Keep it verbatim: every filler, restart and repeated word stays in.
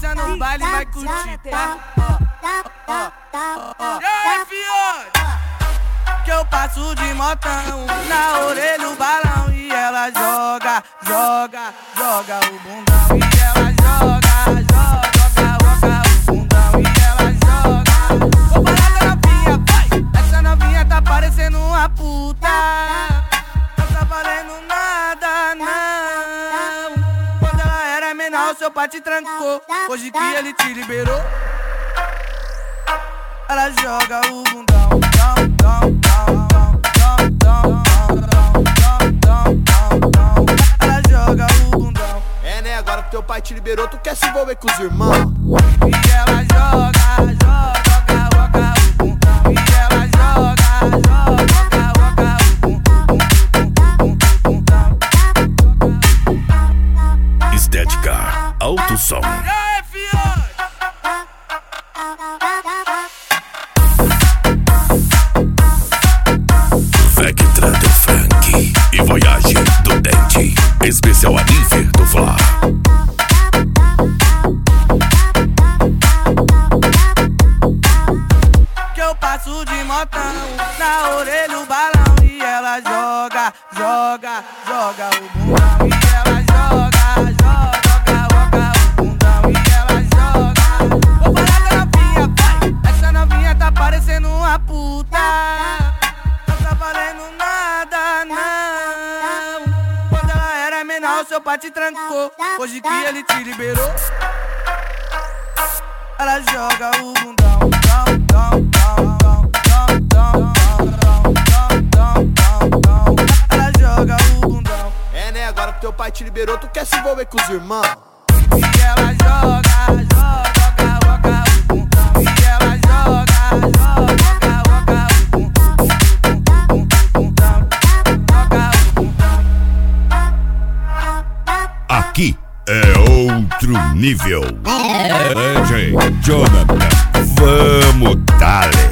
Essa no baile vai curtir, tá? E aí, fiote? Que eu passo de motão, na orelha o balão. E ela joga, joga, joga o bundão. E ela joga, joga, joga o bundão. E ela joga. Vou falar da novinha, vai! Essa novinha tá parecendo uma puta. Não tá valendo nada, não. Quando ela era menor, seu pai te trancou. Hoje que ele te liberou, ela joga o bundão, dom, dom, dom, dom, dom, dom, dom, dom, dom. Ela joga o bundão. É, né? Agora que teu pai te liberou, tu quer se envolver com os irmãos. E ela joga, joga, joga o bundão. E ela joga, joga, joga o bundão. Estética Alto Som. E aí, fiote? Vectra do funk e Voyage do dente. Especial Aniver do Fla. Que eu passo de motão, na orelha o balão. E ela joga, joga, joga o bundão. E ela joga, joga, joga o bundão. E ela joga. Vou falar da novinha, vai! Essa novinha tá parecendo uma puta. Não tá valendo nada, não. Quando ela era menor, seu pai te trancou. Hoje que ele te liberou, ela joga o bundão, dom, dom, dom, dom, dom, dom, dom, dom, dom. Ela joga o bundão. É, né? Agora que teu pai te liberou, tu quer se envolver com os irmãos. E ela joga, joga, joga o bundão. E ela joga, joga, joga o bundão. Joga o bundão. Aqui é outro nível. É, gente, Jonathan, vamos, dale.